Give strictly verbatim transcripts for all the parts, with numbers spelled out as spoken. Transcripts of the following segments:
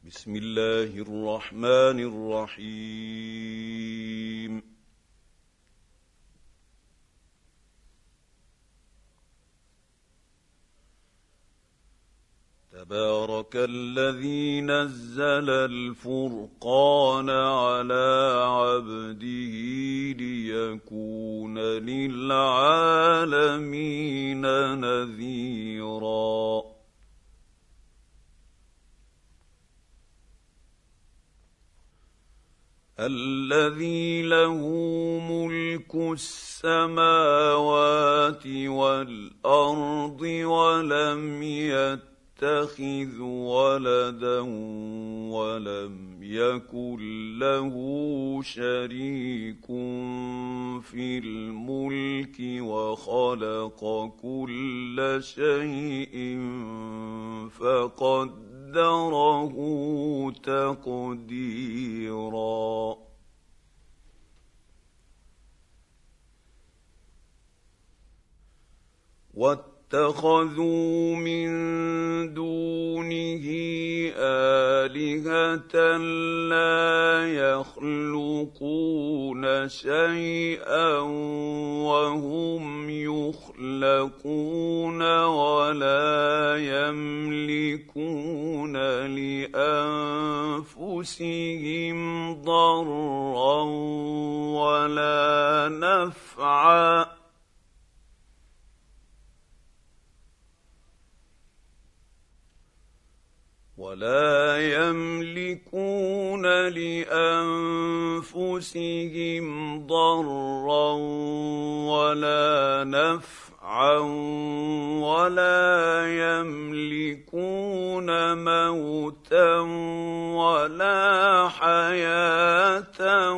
بسم الله الرحمن الرحيم. تبارك الذي نزل الفرقان على عبده ليكون للعالمين نذيرا. الذي له ملك السماوات والأرض ولم يتخذ ولدا ولم يكن له شريك في الملك وخلق كل شيء فقدره تقديرا. واتخذوا من دونه آلهة لا يخلقون شيئا وهم يخلقون ولا يملكون لأنفسهم ضرا ولا نفعا ولا يملكون لأنفسهم ضرا ولا نفعا ولا يملكون موتا ولا حياة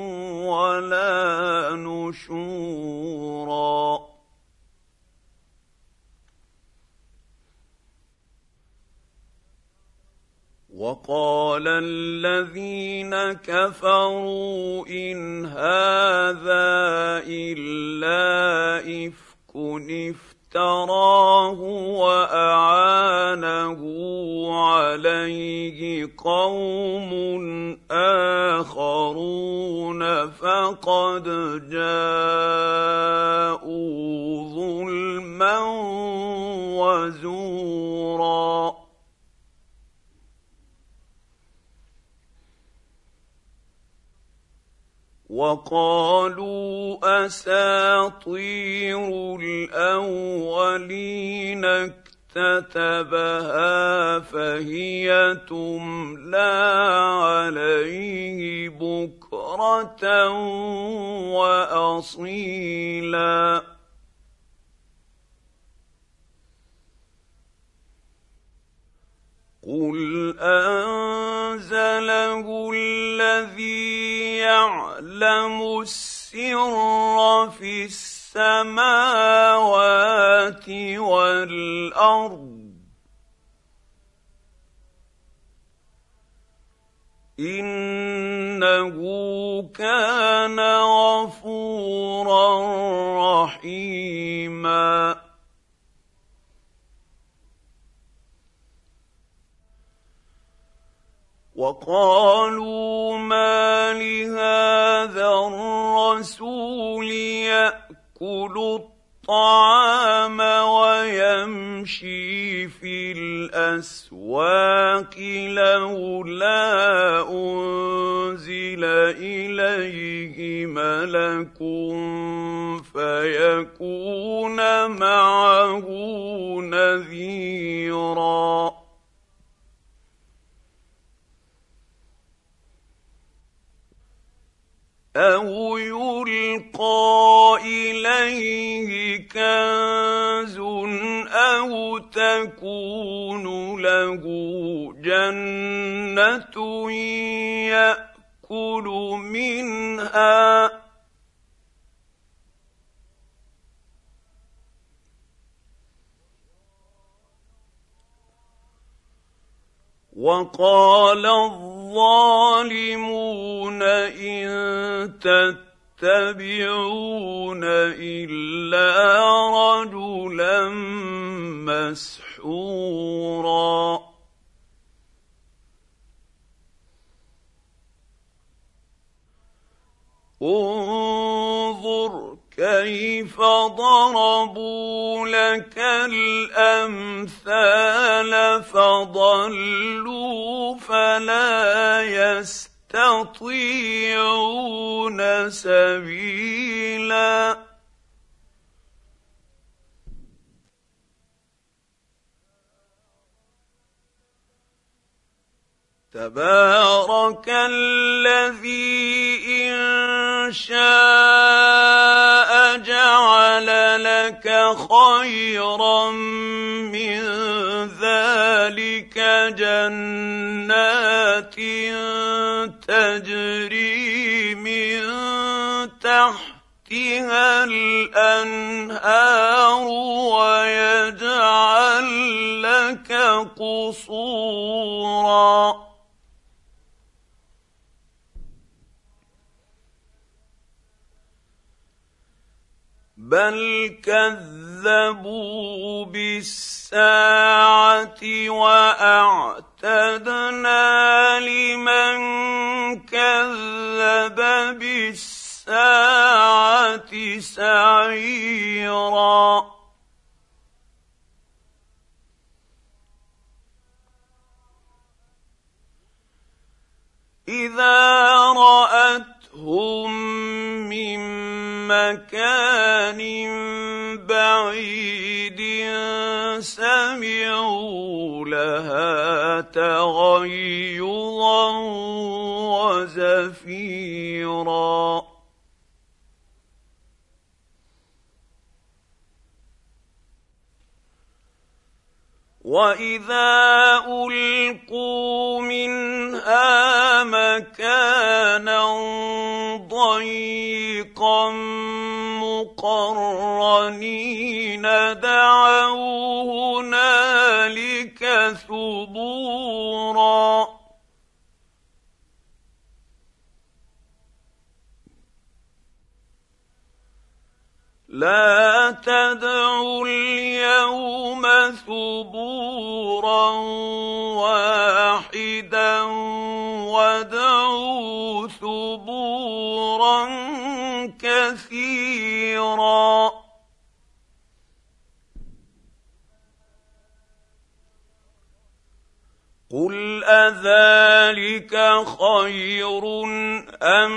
ولا نشورا. وقال الذين كفروا إن هذا إلا إفك افتراه وأعانه عليه قوم آخرون فقد جاءوا ظلما وزورا. وقالوا أساطير الأولين اكتتبها فهي تملى عليه بكرة وأصيلا. قل أنزله الذي يعلم السر في السماوات والأرض إنه كان غفورا رحيما. وقالوا ما لهذا الرسول يأكل الطعام ويمشي في الأسواق لولا أنزل إليه ملك فيكون معه نذيرا. أو يلقى إليه كنز أو تكون له جنة يأكل منها وقال الظالمون إن تتبعون إلا رجلا مسحورا. انظر كيف ضربوا لك الامثال فضلوا فلا يستطيعون سبيلا. تبارك الذي إن شاء جعل لك خيرا من ذلك جنات تجري من تحتها الأنهار ويجعل لك قصورا. بل كذبوا بالساعة وأعتدنا لمن كذب بالساعة سعيرا. إذا رأتهم من مكان بعيد سمعوا لها تغيظا وزفيرا. وإذا ألقوا منها مكانا ضيقا مقرنين دعوا هنالك ثبورا. لا تدعوا اليوم ثبورا واحدا وادعوا ثبورا كثيرا. قل أذلك خير أم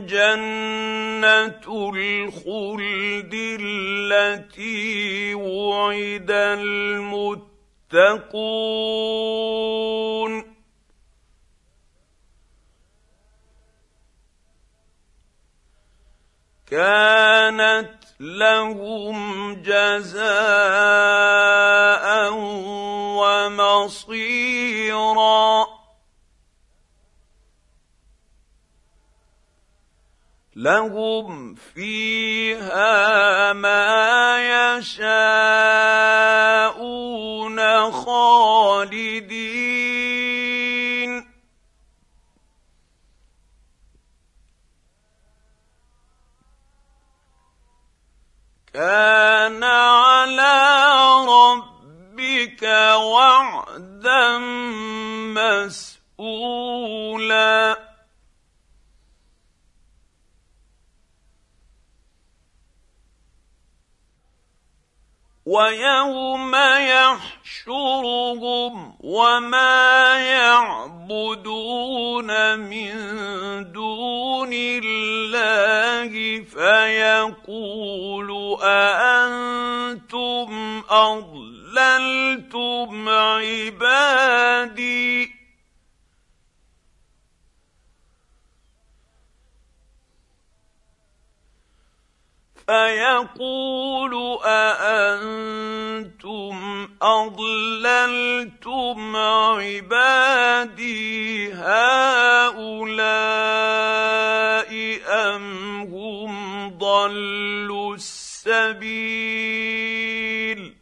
جنة الخلد التي وعد المتقون كانت لهم جزاء ومصيرا. لهم فيها ما يشاءون خالدين كان على ربك وعدا مسئولا. ويوم يحشرهم وما يعبدون من دون الله فيقول أأنتم أضللتم عبادي فيقول أأنتم أضللتم عبادي هؤلاء أم هم ضلوا السبيل.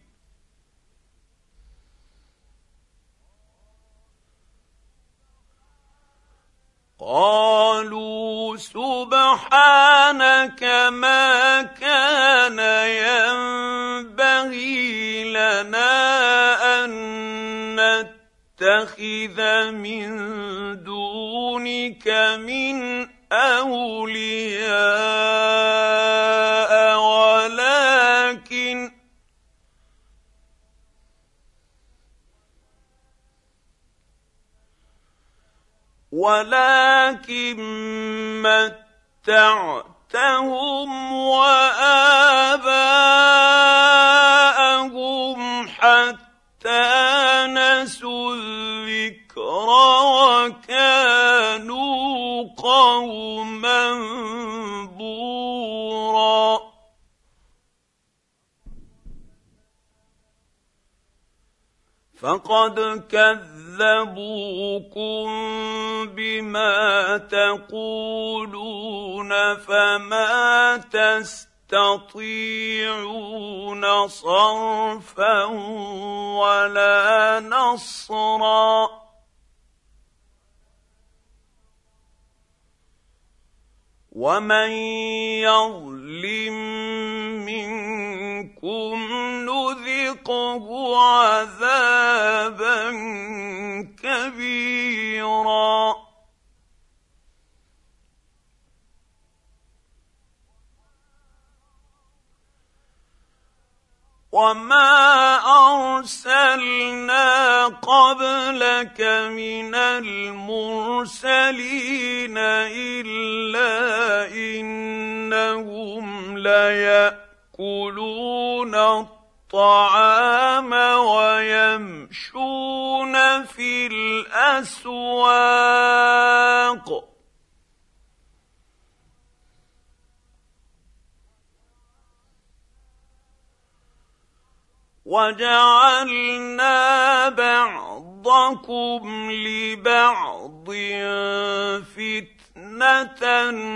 قالوا سبحانك ما كان ينبغي لنا أن نتخذ من دونك من أولياء ولكن ولكن متعتهم وآباءهم حتى نسوا الذكر وكانوا قوما بورا. فقد كذبوكم بما تقولون فما تستطيعون صرفا ولا نصرا. ومن يظلم منكم نذقه عذابا كبيرا. وما أرسلنا قبلك من المرسلين إلا إنهم ليأكلون الطعام ويمشون في الأسواق وجعلنا بعضكم لبعض فتنة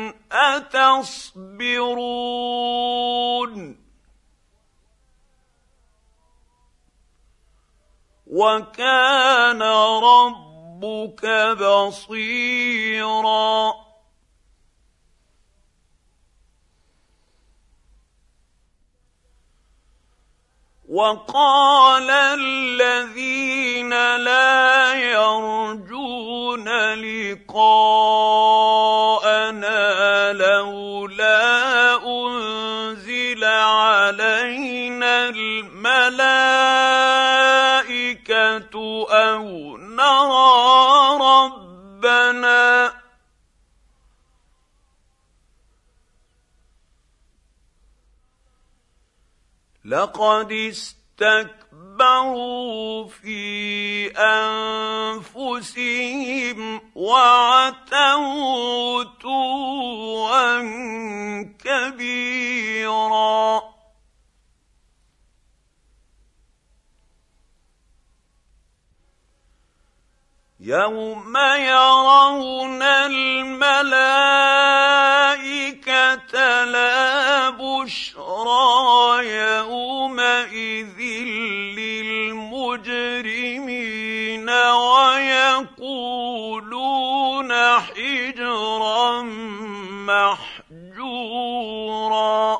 أتصبرون وكان ربك بصيرا. وقال الذين لا يرجون لقاءنا لولا أنزل علينا الملائكة أو نرى ربنا لقد استكبروا في أنفسهم وعتوا عتوا كبيرا. يوم يرون الملائكة لا بشرى يومئذ للمجرمين ويقولون حجرا محجورا.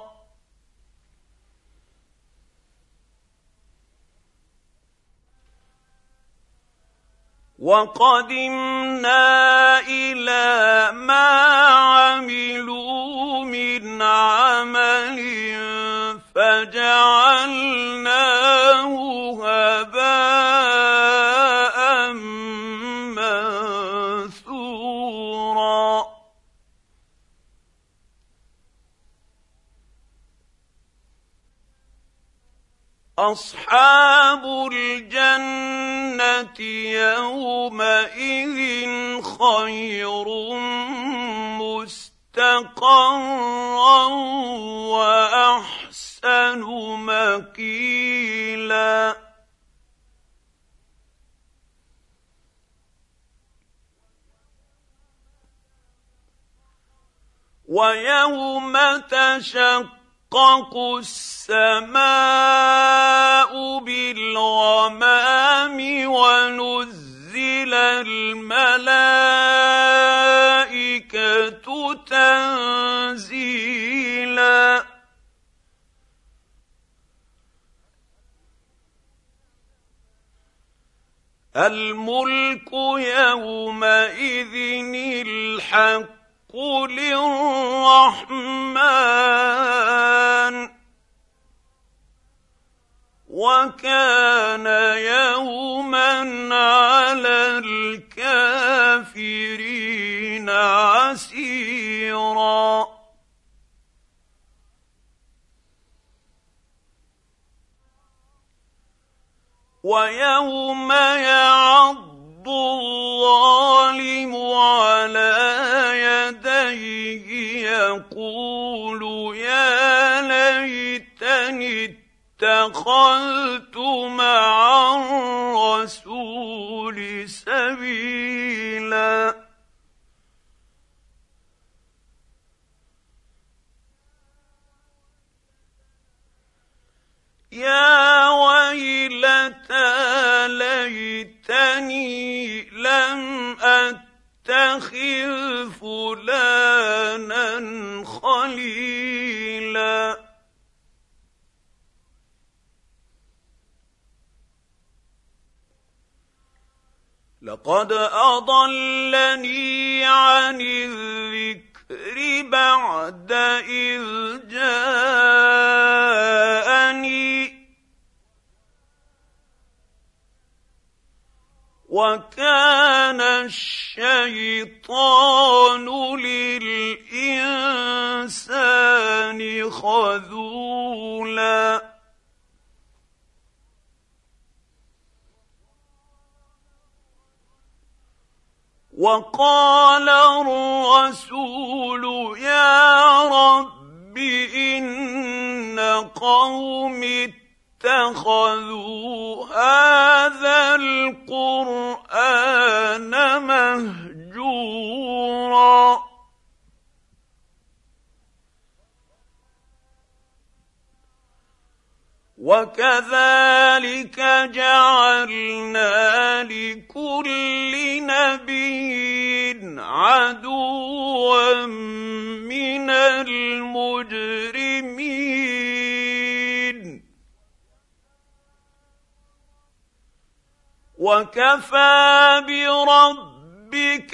وقدمنا إلى ما عملوا من عمل فجعلناه هباء منثورا. أصحاب الجنة يومئذ خير مستقرا وأحسن مقيلا. ويوم تشقق تشقق السماء بالغمام ونزل الملائكة تنزيلا. الملك يومئذ الحق للرحمن وكان يوما على الكافرين عسيرا ويوم يعض الظالم على يديه يقول يا ليتني اتخذت مع الرسول سبيلا يا ويلتى ليتني لم أتخذ فلانا خليلا لقد أضلني عن الذكر بعد إذ جاءني وكان الشيطان للإنسان خذولا وقال الرسول يا رب إن قومي اتخذوا هذا القرآن مهجورا وكذلك جعلنا لكل نبي عدوا من المجرمين وكفى بربك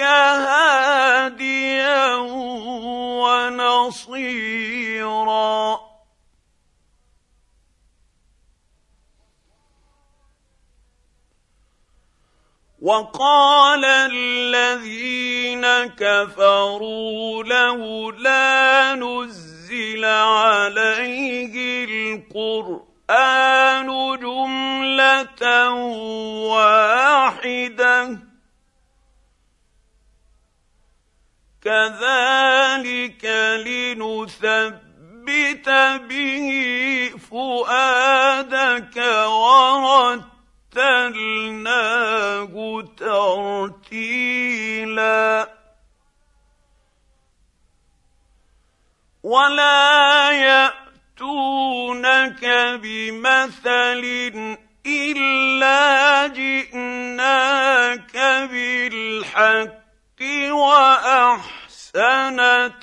هاديا ونصيرا وقال الذين كفروا لولا نزل عليه القرآن جملة واحدة كذلك لنثبت به فؤادك ورتلناه ترتيلا ولا يأتونك بمثل إلا جئناك بالحق وأحسن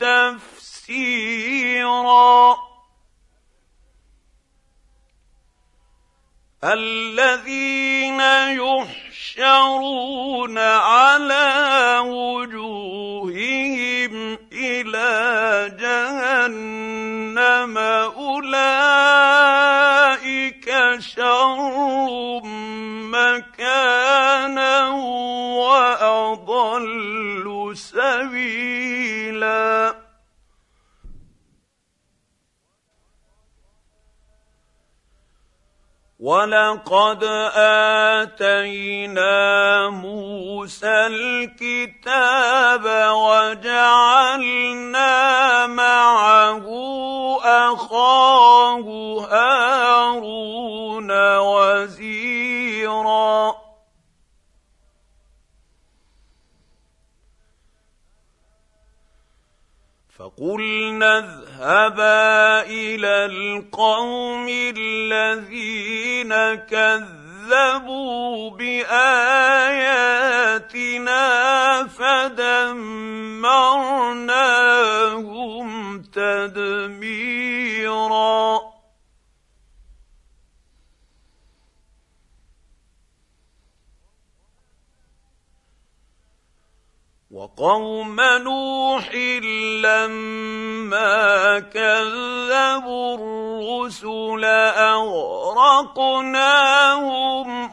تفسيرا الذين يحشرون على وجوههم إلى جهنم أولئك شر مكانا وأضل سبيلا ولقد آتينا موسى الكتاب وجعلنا معه أخاه هارون وزيرا فقلنا اذهبا إلى القوم الذين كذبوا بآياتنا فدمرناهم تدميرا وقوم نوح لما كذبوا الرسل أغرقناهم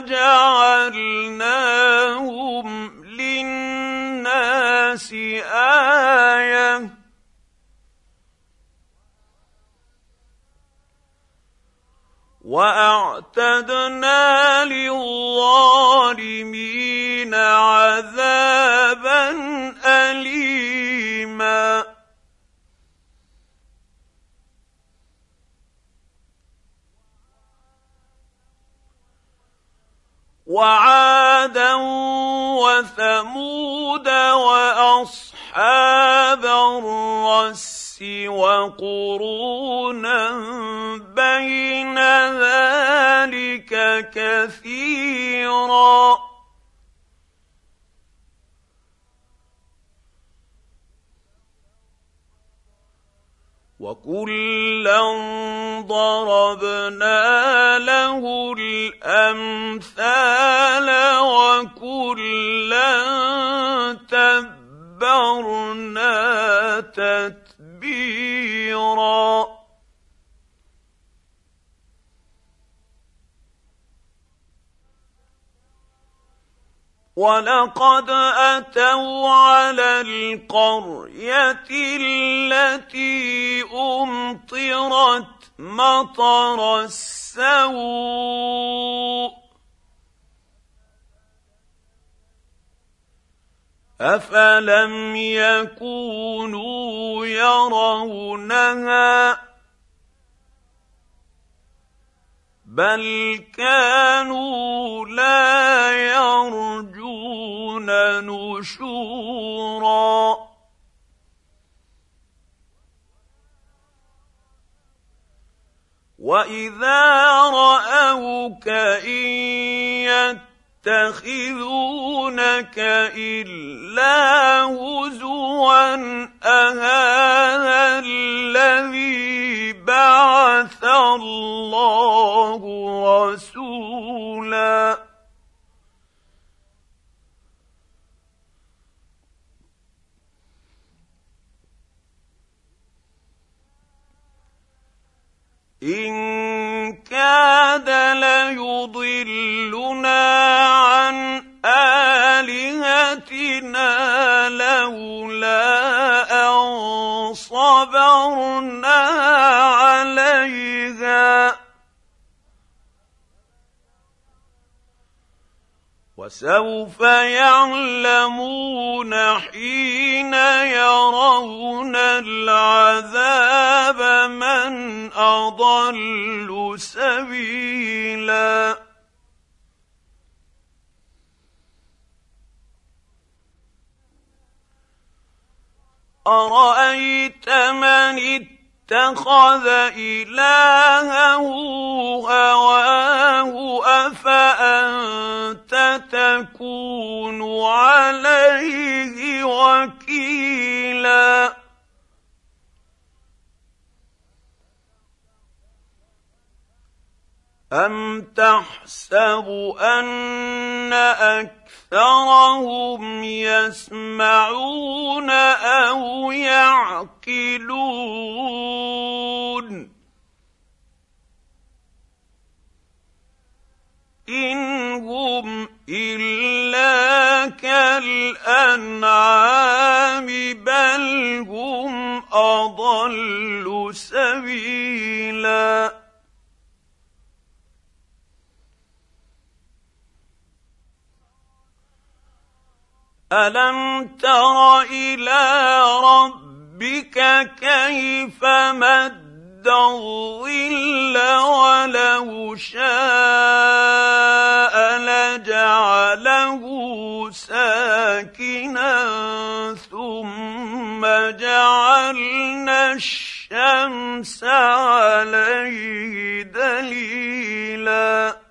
وجعلناهم للناس آية وأعتدنا للظالمين عذابا أليما وعادا وثمود وأصحاب الرس وقرونا بين ذلك كثيرا وكلا ضربنا له الأمثال وكلا تبرنا تتبيرا ولقد أتوا على القرية التي أمطرت مطر السوء أفلم يكونوا يرونها بل كانوا لا يرجون نشورا وإذا رأوك إن يتخذونك إلا هزوا أهذا الذي بعث الله رسولا إن كاد ليضلنا عن آلهتنا لولا أن صبرنا عليها وسوف يعلمون حين يرون العذاب من أضل سبيلا أرأيت من اتخذ إلهه هواه أفأنت تكون عليه وكيلا أم تحسب أن أكثرهم يسمعون أو يعقلون إن هم إلا كالأنعام بل هم أضل سبيلا ألم تر إلى ربك كيف مد الظل ولو شاء لجعله ساكنا ثم جعلنا الشمس عليه دليلا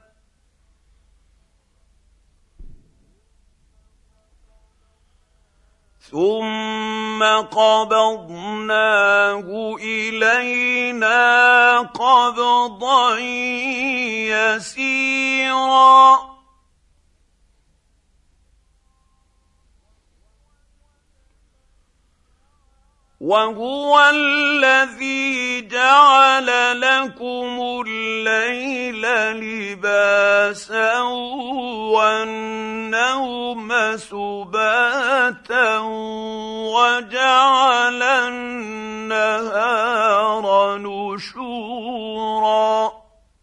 ثم قبضناه إلينا قبضا يسيرا وهو الذي جعل لكم الليل لباسا والنوم سباتا وجعل النهار نشورا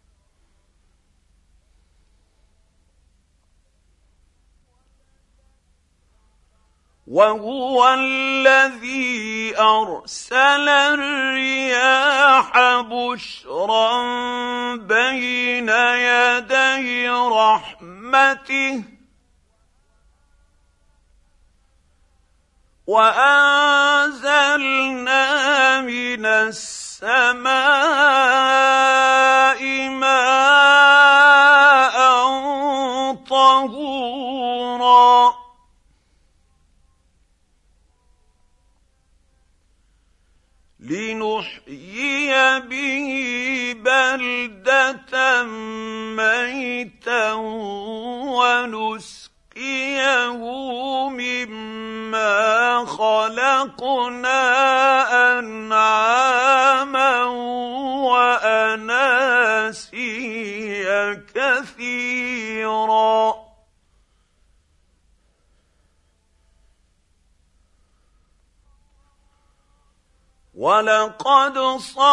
وهو الذي أرسل الرياح بشرا بين يدي رحمته وأنزلنا من السماء ماء طهورا لنحيي به بلدة ميتا ونسقيه مما خلقنا أنعاما وأناسيا كثيرا وَلَقَدْ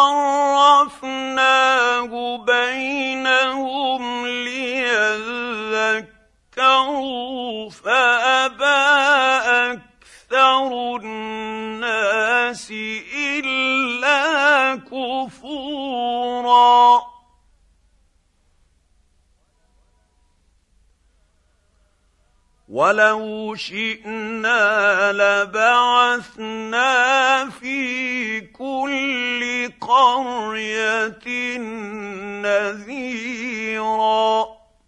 صَرَّفْنَاهُ بَيْنَهُمْ لِيَذَّكَّرُوا فَأَبَىٰ أَكْثَرُ النَّاسِ إِلَّا كُفُورًا وَلَوْ شِئْنَا لَبَعَثْنَا فِي كُلِّ قَرْيَةٍ نَذِيرًا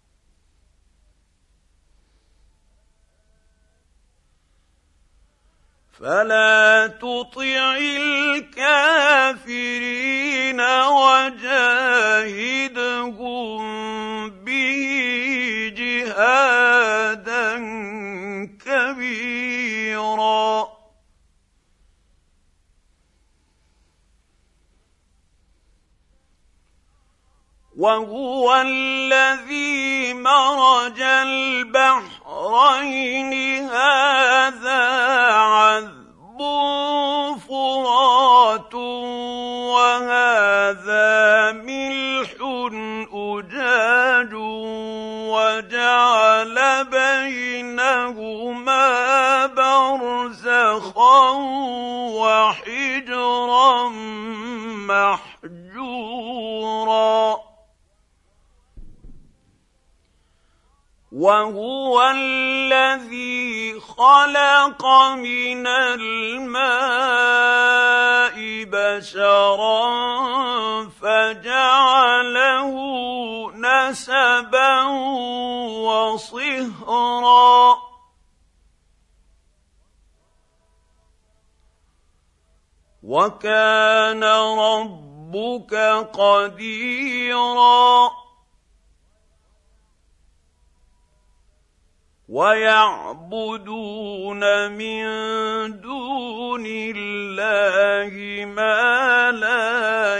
فَلَا تُطِعِ الْكَافِرِينَ وَجَاهِدْهُم بِهِ جِهَادًا كَبِيرًا وَهُوَ الَّذِي مَرَجَ الْبَحْرَيْنِ هَٰذَا عَذْبٌ فُرَاتٌ وَهَٰذَا مِلْحٌ أُجَاجٌ وَجَعَلَ بَيْنَهُمَا بَرْزَخًا وَحِجْرًا مَّحْجُورًا وَهُوَ الَّذِي خَلَقَ مِنَ الْمَاءِ بَشَرًا فَجَعَلَهُ نَسَبًا وَصِهْرًا وَكَانَ رَبُّكَ قَدِيرًا وَيَعْبُدُونَ مِن دُونِ اللَّهِ مَا لَا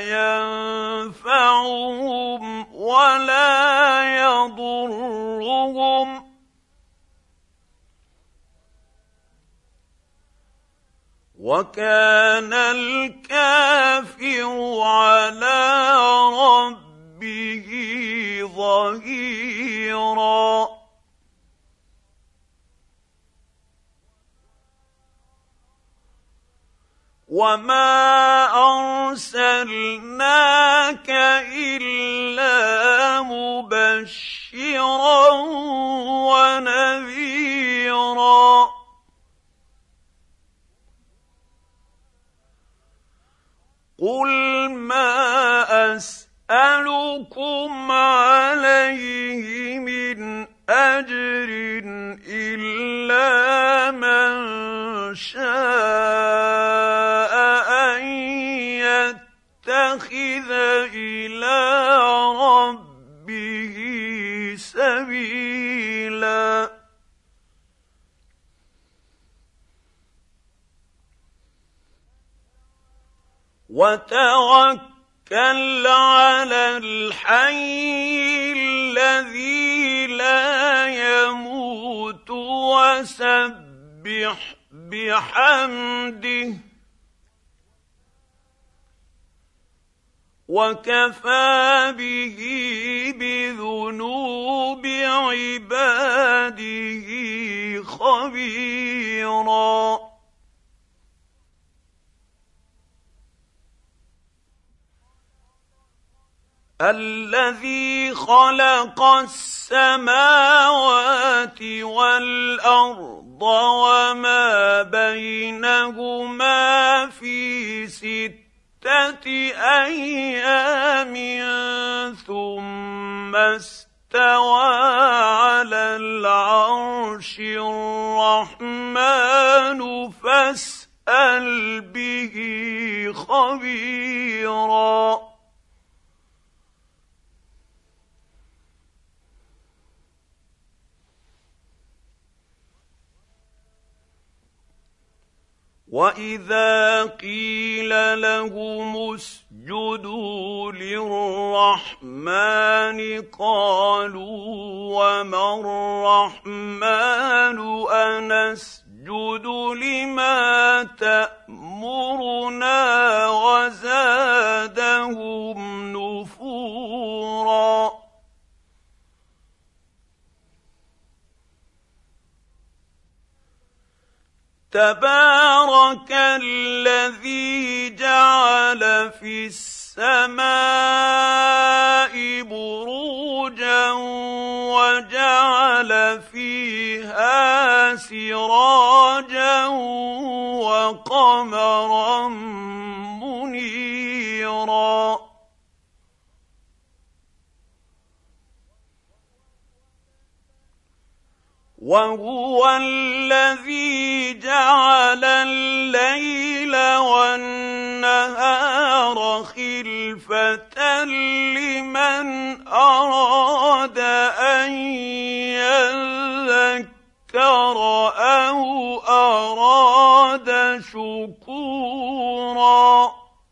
يَنفَعُهُمْ وَلَا يَضُرُّهُمْ وَكَانَ الْكَافِرُ عَلَىٰ رَبِّهِ ظَهِيرًا وَمَا أَرْسَلْنَاكَ إِلَّا مُبَشِّرًا وَنَذِيرًا قُلْ مَا أَسْأَلُكُمْ عَلَيْهِ مِنْ أَجْرٍ إِلَّا مَنْ شَاءَ أَنْ يَتَّخِذَ إِلَى رَبِّهِ سَبِيلًا وتوكل على الحي الذي لا يموت وسبح بحمده وكفى به بذنوب عباده خبيرا الذي خلق السماوات والأرض وما بينهما في ستة أيام ثم استوى على العرش الرحمن فاسأل به خبيرا وَإِذَا قِيلَ لَهُمُ اسْجُدُوا لِلرَّحْمَنِ قَالُوا وَمَا الرَّحْمَنُ أَنَسْجُدُ لِمَا تَأْمُرُنَا وَزَادَهُمْ نُفُورًا تبارك الذي جعل في السماء بروجا وجعل فيها سراجا وقمرا منيرا وهو الذي جعل الليل والنهار خلفة لمن أراد أن يذكر أو أراد شكورا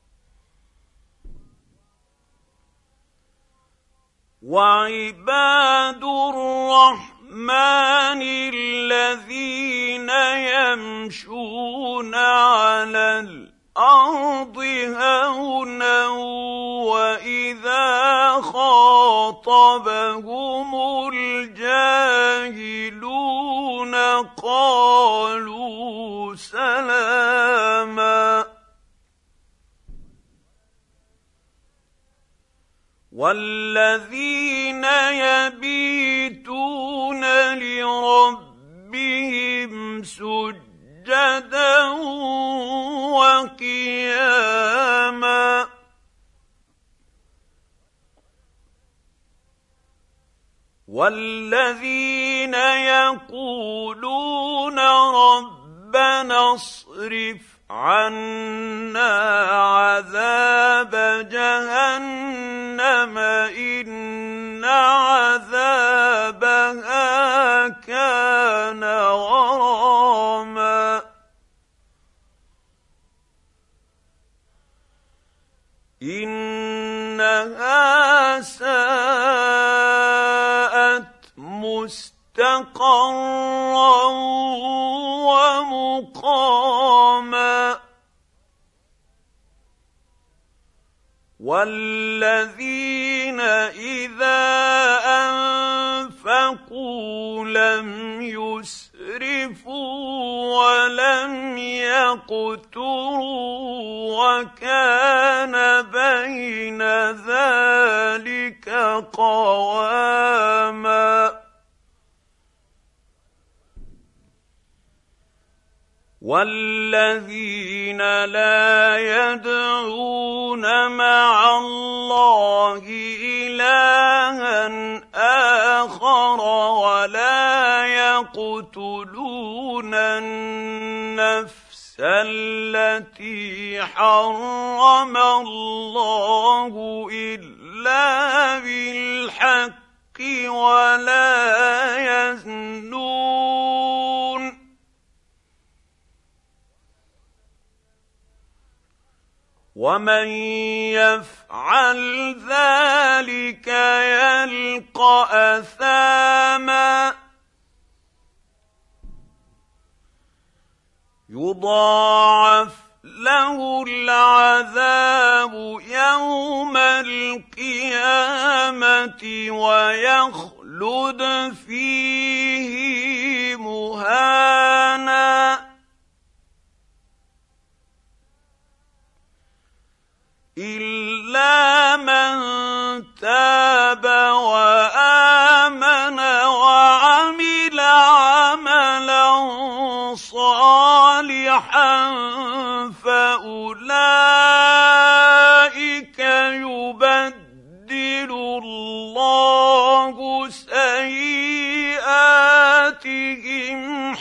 وعباد الرحمن الرحمن الذين يمشون على الأرض هونا وإذا خاطبهم الجاهلون قالوا سلاما والذين يبيتون لربهم سجدا وقياما والذين يقولون ربنا اصرف عنا عذاب جهنم إن عذابها كان غراما إنها ساءت مستقرا ومقاما والذين إذا أنفقوا لم يسرفوا ولم يقتروا وكان بين ذلك قواما والذين لا يدعون مع الله إلها آخر ولا يقتلون النفس التي حرم الله إلا بالحق ولا يزنون ومن يفعل ذلك يلقى اثاما يضاعف له العذاب يوم القيامة ويخلد فيه مهانا إلا من تاب وآمن وعمل عملا صالحا فأولئك يبدل الله سيئاتهم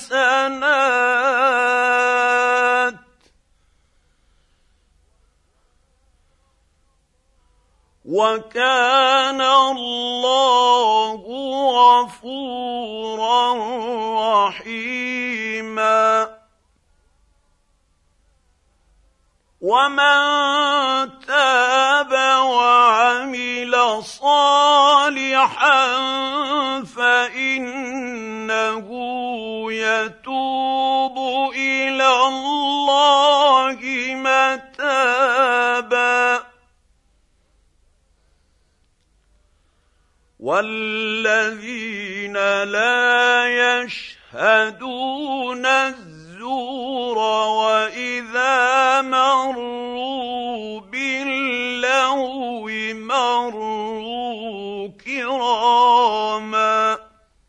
حسنات وكان الله غفورا رحيما ومن تاب وعمل صالحا فإنه يتوب إلى الله متابا والذين لا يشهدون الزور وإذا مروا باللغو مروا كراما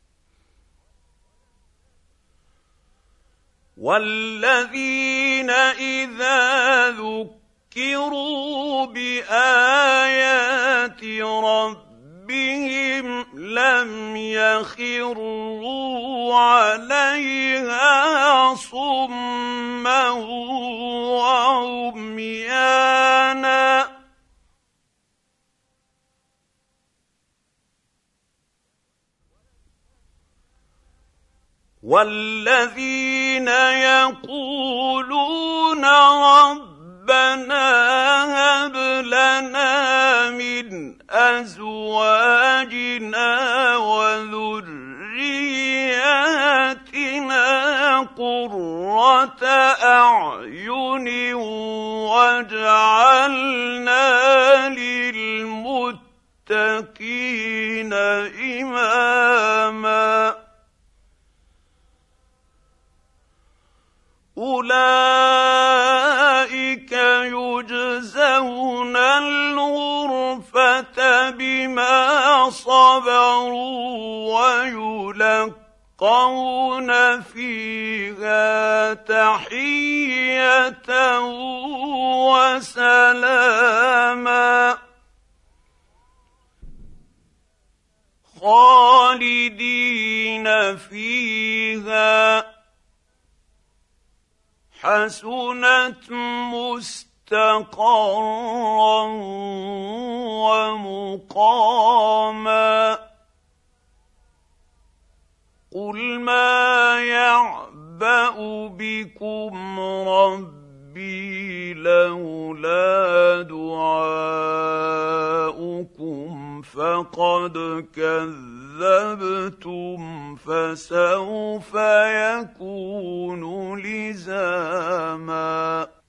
والذين إذا ذكروا بآيات ربهم بهم لم يخروا عليها صما وعميانا والذين يقولون ربنا هب لنا من أزواجنا وذرياتنا قرة أعين واجعلنا للمتقين إماما أولئك يجزون الغرفة بما صبروا ويلقون فيها تحية وسلاما خالدين فيها حسنت مستقرا ومقاما قل ما يعبأ بكم ربي لولا دعاؤكم فقد كذبتم فسوف يكون لزاما